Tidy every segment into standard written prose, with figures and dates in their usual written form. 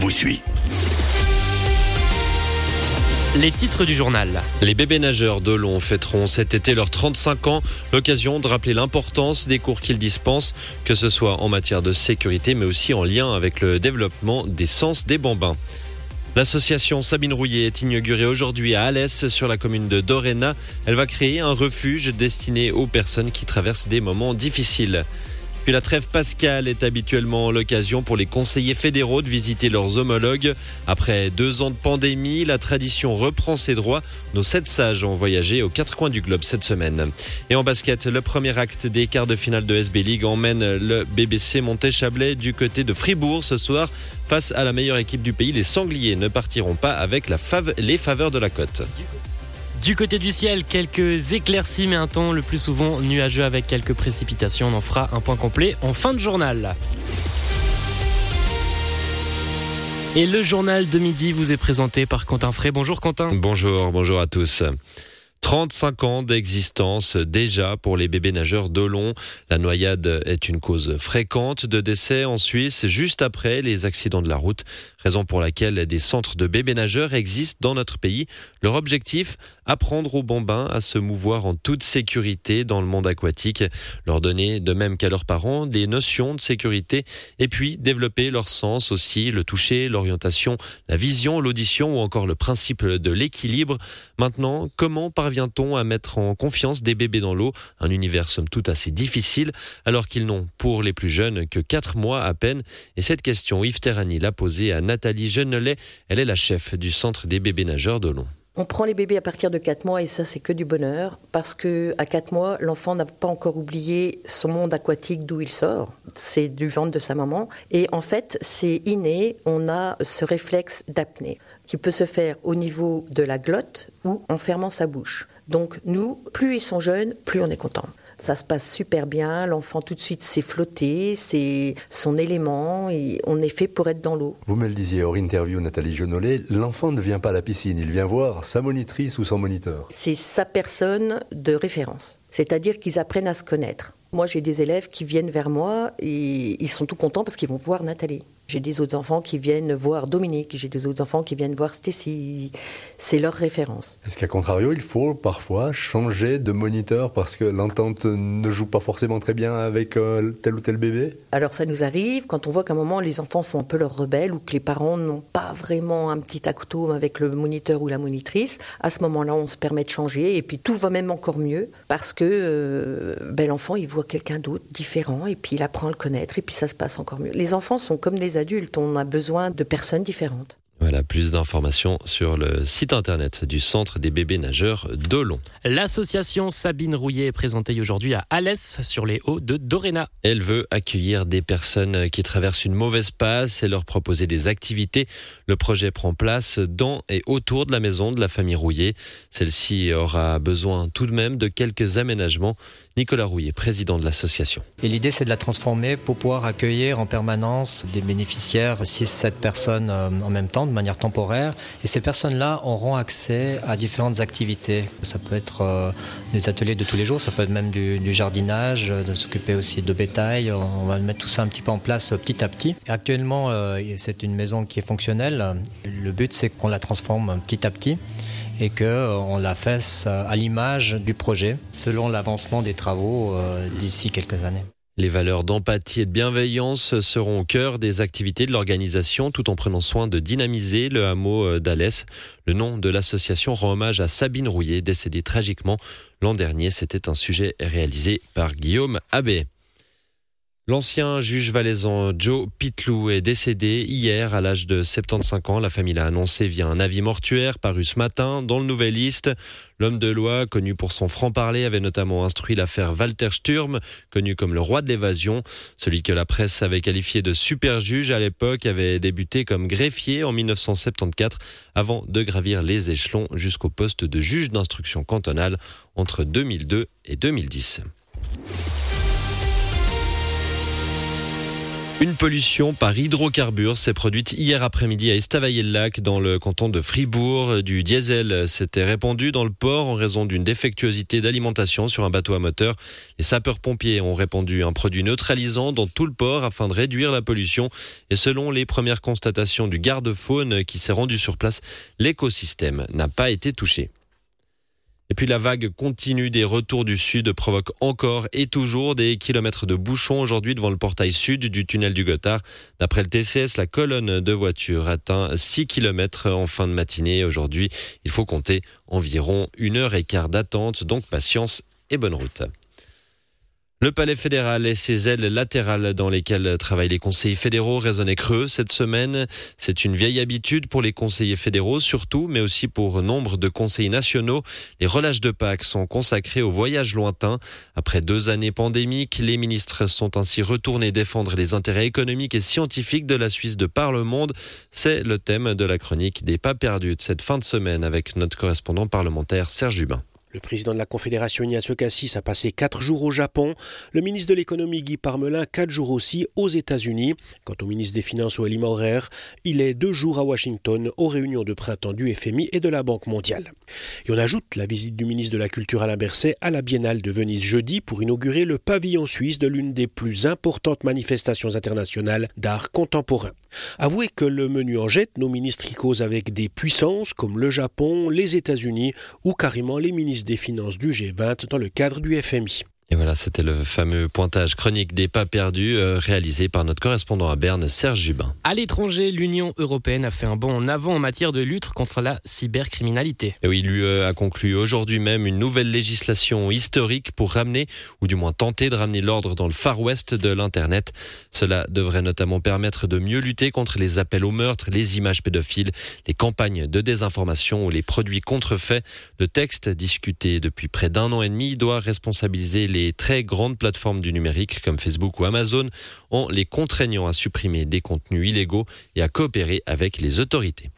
vous suit. Les titres du journal. Les bébés nageurs d'Olon fêteront cet été leurs 35 ans, l'occasion de rappeler l'importance des cours qu'ils dispensent, que ce soit en matière de sécurité, mais aussi en lien avec le développement des sens des bambins. L'association Sabine Rouillet est inaugurée aujourd'hui à Alès, sur la commune de Doréna. Elle va créer un refuge destiné aux personnes qui traversent des moments difficiles. Puis la trêve pascale est habituellement l'occasion pour les conseillers fédéraux de visiter leurs homologues. Après 2 ans de pandémie, la tradition reprend ses droits. Nos 7 sages ont voyagé aux 4 coins du globe cette semaine. Et en basket, le premier acte des quarts de finale de SB League emmène le BBC Montet-Chablais du côté de Fribourg ce soir. Face à la meilleure équipe du pays, les Sangliers ne partiront pas avec les faveurs de la cote. Du côté du ciel, quelques éclaircies, mais un temps le plus souvent nuageux avec quelques précipitations. On en fera un point complet en fin de journal. Et le journal de midi vous est présenté par Quentin Frey. Bonjour Quentin. Bonjour à tous. 35 ans d'existence déjà pour les bébés nageurs d'Olon. La noyade est une cause fréquente de décès en Suisse juste après les accidents de la route, raison pour laquelle des centres de bébés nageurs existent dans notre pays. Leur objectif, apprendre aux bambins à se mouvoir en toute sécurité dans le monde aquatique, leur donner, de même qu'à leurs parents, des notions de sécurité et puis développer leur sens aussi, le toucher, l'orientation, la vision, l'audition ou encore le principe de l'équilibre. Maintenant, comment parvient-on à mettre en confiance des bébés dans l'eau, un univers somme toute assez difficile, alors qu'ils n'ont pour les plus jeunes que 4 mois à peine? Et cette question, Yves Terrani l'a posée à Nathalie Gennelet, elle est la chef du centre des bébés nageurs d'Olon. On prend les bébés à partir de 4 mois et ça c'est que du bonheur parce qu'à 4 mois, l'enfant n'a pas encore oublié son monde aquatique d'où il sort, c'est du ventre de sa maman et en fait c'est inné, on a ce réflexe d'apnée qui peut se faire au niveau de la glotte ou en fermant sa bouche. Donc nous, plus ils sont jeunes, plus on est content. Ça se passe super bien, l'enfant tout de suite sait flotter, c'est son élément, et on est fait pour être dans l'eau. Vous me le disiez hors interview, Nathalie Gennelet, l'enfant ne vient pas à la piscine, il vient voir sa monitrice ou son moniteur. C'est sa personne de référence, c'est-à-dire qu'ils apprennent à se connaître. Moi j'ai des élèves qui viennent vers moi et ils sont tout contents parce qu'ils vont voir Nathalie. J'ai des autres enfants qui viennent voir Dominique, j'ai des autres enfants qui viennent voir Stécie. C'est leur référence. Est-ce qu'à contrario, il faut parfois changer de moniteur parce que l'entente ne joue pas forcément très bien avec tel ou tel bébé? Alors ça nous arrive quand on voit qu'à un moment les enfants font un peu leur rebelle ou que les parents n'ont pas vraiment un petit atome avec le moniteur ou la monitrice. À ce moment-là, on se permet de changer et puis tout va même encore mieux parce que l'enfant il voit quelqu'un d'autre, différent et puis il apprend à le connaître et puis ça se passe encore mieux. Les enfants sont comme des adultes, on a besoin de personnes différentes. Voilà, plus d'informations sur le site internet du Centre des bébés nageurs d'Olon. L'association Sabine Rouillet est présentée aujourd'hui à Alès, sur les hauts de Doréna. Elle veut accueillir des personnes qui traversent une mauvaise passe et leur proposer des activités. Le projet prend place dans et autour de la maison de la famille Rouillet. Celle-ci aura besoin tout de même de quelques aménagements. Nicolas Rouillet, président de l'association. Et l'idée, c'est de la transformer pour pouvoir accueillir en permanence des bénéficiaires, 6-7 personnes en même temps, de manière temporaire. Et ces personnes-là auront accès à différentes activités. Ça peut être des ateliers de tous les jours, ça peut être même du jardinage, de s'occuper aussi de bétail. On va mettre tout ça un petit peu en place petit à petit. Et actuellement, c'est une maison qui est fonctionnelle. Le but, c'est qu'on la transforme petit à petit et qu'on la fasse à l'image du projet, selon l'avancement des travaux d'ici quelques années. Les valeurs d'empathie et de bienveillance seront au cœur des activités de l'organisation, tout en prenant soin de dynamiser le hameau d'Alès. Le nom de l'association rend hommage à Sabine Rouillet, décédée tragiquement l'an dernier. C'était un sujet réalisé par Guillaume Abbé. L'ancien juge valaisan Joe Pitlou est décédé hier à l'âge de 75 ans. La famille l'a annoncé via un avis mortuaire paru ce matin dans le Nouvelliste. L'homme de loi, connu pour son franc-parler, avait notamment instruit l'affaire Walter Sturm, connu comme le roi de l'évasion. Celui que la presse avait qualifié de super juge à l'époque avait débuté comme greffier en 1974 avant de gravir les échelons jusqu'au poste de juge d'instruction cantonale entre 2002 et 2010. Une pollution par hydrocarbures s'est produite hier après-midi à Estavayer-le-Lac dans le canton de Fribourg. Du diesel s'était répandu dans le port en raison d'une défectuosité d'alimentation sur un bateau à moteur. Les sapeurs-pompiers ont répandu un produit neutralisant dans tout le port afin de réduire la pollution. Et selon les premières constatations du garde-faune qui s'est rendu sur place, l'écosystème n'a pas été touché. Et puis la vague continue des retours du sud provoque encore et toujours des kilomètres de bouchons aujourd'hui devant le portail sud du tunnel du Gothard. D'après le TCS, la colonne de voitures atteint 6 km en fin de matinée. Aujourd'hui, il faut compter environ 1h15 d'attente, donc patience et bonne route. Le palais fédéral et ses ailes latérales dans lesquelles travaillent les conseillers fédéraux résonnaient creux cette semaine. C'est une vieille habitude pour les conseillers fédéraux surtout, mais aussi pour nombre de conseillers nationaux. Les relâches de Pâques sont consacrés aux voyages lointains. Après 2 années pandémiques, les ministres sont ainsi retournés défendre les intérêts économiques et scientifiques de la Suisse de par le monde. C'est le thème de la chronique des pas perdus de cette fin de semaine avec notre correspondant parlementaire Serge Hubin. Le président de la Confédération Ignacio Cassis a passé 4 jours au Japon. Le ministre de l'économie Guy Parmelin 4 jours aussi aux États-Unis. Quant au ministre des Finances Ueli Maurer, il est 2 jours à Washington aux réunions de printemps du FMI et de la Banque mondiale. Et on ajoute la visite du ministre de la Culture Alain Berset à la Biennale de Venise jeudi pour inaugurer le pavillon suisse de l'une des plus importantes manifestations internationales d'art contemporain. Avouez que le menu en jette nos ministres y causent avec des puissances comme le Japon, les États-Unis ou carrément les ministres des Finances du G20 dans le cadre du FMI. Et voilà, c'était le fameux pointage chronique des pas perdus réalisé par notre correspondant à Berne, Serge Hubin. À l'étranger, l'Union européenne a fait un bond en avant en matière de lutte contre la cybercriminalité. Et oui, l'UE a conclu aujourd'hui même une nouvelle législation historique pour ramener, ou du moins tenter de ramener l'ordre dans le Far West de l'Internet. Cela devrait notamment permettre de mieux lutter contre les appels au meurtre, les images pédophiles, les campagnes de désinformation ou les produits contrefaits. Le texte, discuté depuis près d'1 an et demi, doit responsabiliser les très grandes plateformes du numérique comme Facebook ou Amazon en les contraignant à supprimer des contenus illégaux et à coopérer avec les autorités.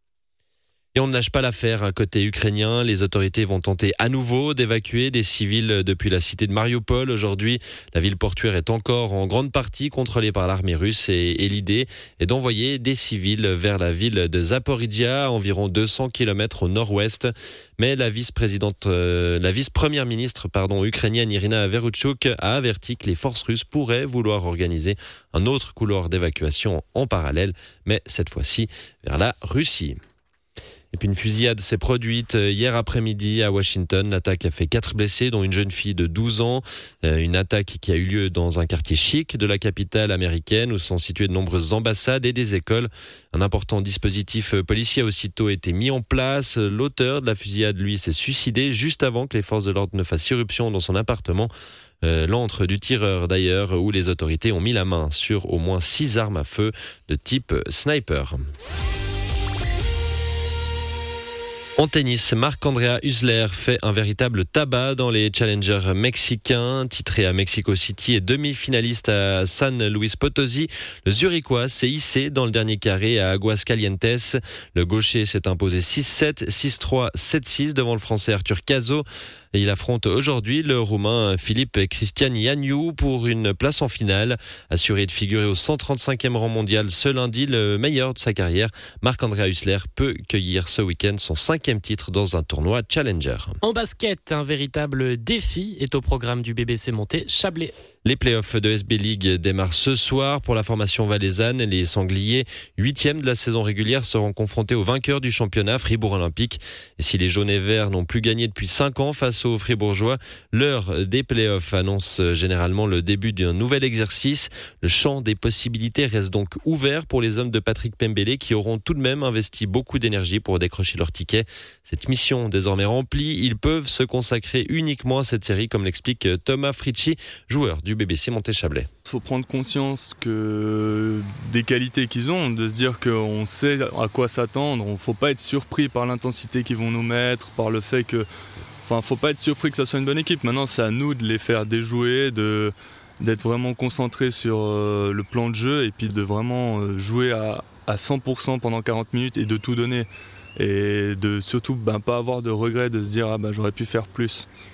Et on ne lâche pas l'affaire côté ukrainien. Les autorités vont tenter à nouveau d'évacuer des civils depuis la cité de Mariupol. Aujourd'hui, la ville portuaire est encore en grande partie contrôlée par l'armée russe et l'idée est d'envoyer des civils vers la ville de Zaporizhia, à environ 200 km au nord-ouest. Mais la vice-première ministre ukrainienne Irina Vereshchuk a averti que les forces russes pourraient vouloir organiser un autre couloir d'évacuation en parallèle, mais cette fois-ci vers la Russie. Et puis une fusillade s'est produite hier après-midi à Washington. L'attaque a fait 4 blessés, dont une jeune fille de 12 ans. Une attaque qui a eu lieu dans un quartier chic de la capitale américaine où sont situées de nombreuses ambassades et des écoles. Un important dispositif policier a aussitôt été mis en place. L'auteur de la fusillade, lui, s'est suicidé juste avant que les forces de l'ordre ne fassent irruption dans son appartement. L'antre du tireur d'ailleurs, où les autorités ont mis la main sur au moins 6 armes à feu de type sniper. En tennis, Marc-Andrea Huesler fait un véritable tabac dans les challengers mexicains. Titré à Mexico City et demi-finaliste à San Luis Potosí, le Zurichois s'est hissé dans le dernier carré à Aguascalientes. Le gaucher s'est imposé 6-7, 6-3, 7-6 devant le français Arthur Cazot. Et il affronte aujourd'hui le Roumain Philippe Cristian Ianiu pour une place en finale. Assuré de figurer au 135e rang mondial ce lundi, le meilleur de sa carrière, Marc-Andrea Huesler peut cueillir ce week-end son 5e titre dans un tournoi Challenger. En basket, un véritable défi est au programme du BBC Monté Chablais. Les playoffs de SB League démarrent ce soir pour la formation valaisanne. Les Sangliers, 8e de la saison régulière, seront confrontés aux vainqueurs du championnat Fribourg Olympique. Et si les jaunes et verts n'ont plus gagné depuis 5 ans face aux Fribourgeois, l'heure des playoffs annonce généralement le début d'un nouvel exercice. Le champ des possibilités reste donc ouvert pour les hommes de Patrick Pembele qui auront tout de même investi beaucoup d'énergie pour décrocher leur ticket. Cette mission désormais remplie, ils peuvent se consacrer uniquement à cette série, comme l'explique Thomas Fritschi, joueur du BBC Monté Chablais. Il faut prendre conscience des qualités qu'ils ont, de se dire qu'on sait à quoi s'attendre. Il ne faut pas être surpris par l'intensité qu'ils vont nous mettre, par le fait que... Enfin, faut pas être surpris que ça soit une bonne équipe. Maintenant, c'est à nous de les faire déjouer, d'être vraiment concentrés sur le plan de jeu et puis de vraiment jouer à 100% pendant 40 minutes et de tout donner. Et de surtout pas avoir de regrets, de se dire j'aurais pu faire plus.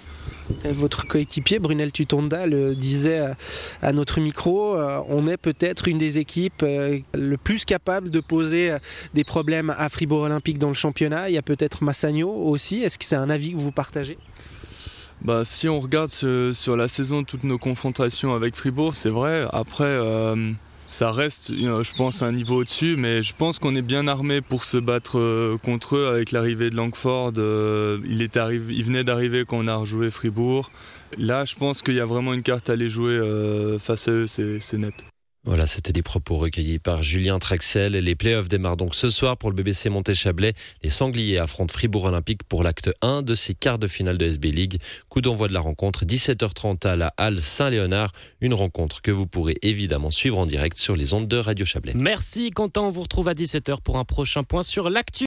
Votre coéquipier Brunel Tutonda le disait à notre micro, on est peut-être une des équipes le plus capable de poser des problèmes à Fribourg Olympique dans le championnat. Il y a peut-être Massagno aussi. Est-ce que c'est un avis que vous partagez ? Si on regarde sur la saison toutes nos confrontations avec Fribourg, c'est vrai. Après, ça reste, je pense, un niveau au-dessus, mais je pense qu'on est bien armé pour se battre contre eux avec l'arrivée de Langford. Il venait d'arriver quand on a rejoué Fribourg. Là, je pense qu'il y a vraiment une carte à les jouer face à eux, c'est net. Voilà, c'était des propos recueillis par Julien Trexel. Les playoffs démarrent donc ce soir pour le BBC Monté-Chablais. Les Sangliers affrontent Fribourg Olympique pour l'acte 1 de ces quarts de finale de SB League. Coup d'envoi de la rencontre, 17h30 à la Halle Saint-Léonard. Une rencontre que vous pourrez évidemment suivre en direct sur les ondes de Radio Chablais. Merci Quentin, on vous retrouve à 17h pour un prochain point sur l'actu.